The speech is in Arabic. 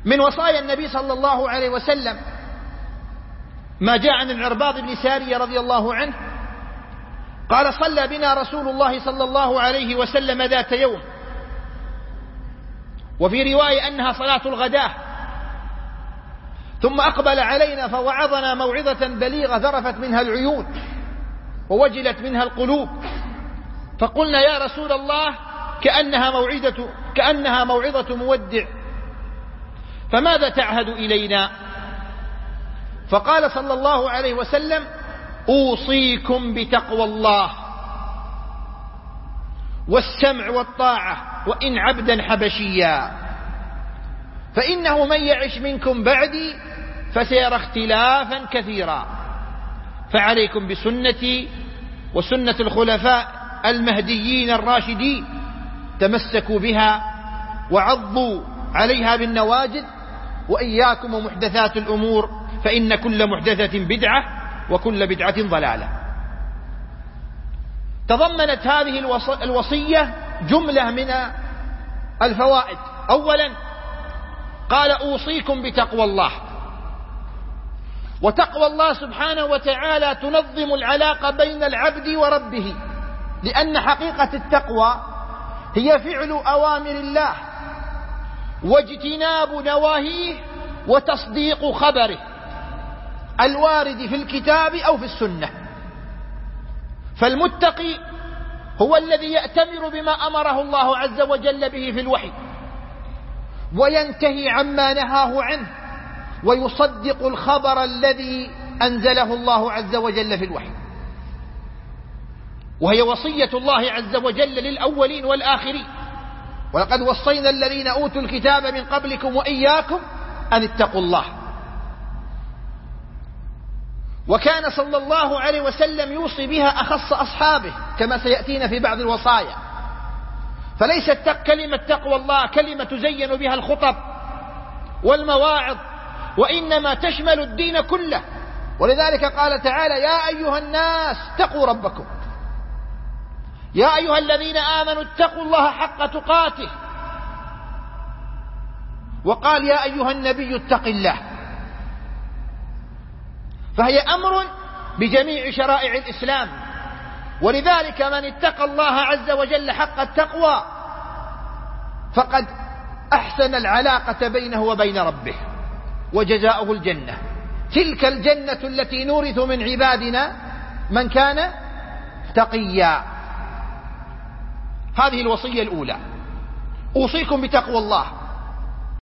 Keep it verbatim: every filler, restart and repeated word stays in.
من وصايا النبي صلى الله عليه وسلم ما جاء عن العرباض بن سارية رضي الله عنه قال: صلى بنا رسول الله صلى الله عليه وسلم ذات يوم، وفي رواية أنها صلاة الغداة، ثم أقبل علينا فوعظنا موعظة بليغة ذرفت منها العيون ووجلت منها القلوب، فقلنا: يا رسول الله، كأنها موعظة كأنها موعظة مودع، فماذا تعهد إلينا؟ فقال صلى الله عليه وسلم: أوصيكم بتقوى الله والسمع والطاعة وإن عبدا حبشيا، فإنه من يعش منكم بعدي فسيرى اختلافا كثيرا، فعليكم بسنتي وسنة الخلفاء المهديين الراشدين، تمسكوا بها وعضوا عليها بالنواجذ، وإياكم ومحدثات الأمور فإن كل محدثة بدعة وكل بدعة ضلالة. تضمنت هذه الوصية جملة من الفوائد. أولا قال: أوصيكم بتقوى الله. وتقوى الله سبحانه وتعالى تنظم العلاقة بين العبد وربه، لأن حقيقة التقوى هي فعل أوامر الله واجتناب نواهيه وتصديق خبره الوارد في الكتاب أو في السنة. فالمتقي هو الذي يأتمر بما أمره الله عز وجل به في الوحي، وينتهي عما نهاه عنه، ويصدق الخبر الذي أنزله الله عز وجل في الوحي. وهي وصية الله عز وجل للأولين والآخرين: ولقد وصينا الذين أوتوا الكتاب من قبلكم وإياكم أن اتقوا الله. وكان صلى الله عليه وسلم يوصي بها أخص أصحابه كما سيأتينا في بعض الوصايا. فليست كلمة تقوى الله كلمة تزين بها الخطب والمواعظ، وإنما تشمل الدين كله. ولذلك قال تعالى: يا أيها الناس اتقوا ربكم، يا أيها الذين آمنوا اتقوا الله حق تقاته، وقال: يا أيها النبي اتق الله. فهي أمر بجميع شرائع الإسلام. ولذلك من اتقى الله عز وجل حق التقوى فقد أحسن العلاقة بينه وبين ربه، وجزاؤه الجنة، تلك الجنة التي نورث من عبادنا من كان تقيا. هذه الوصية الأولى: أوصيكم بتقوى الله.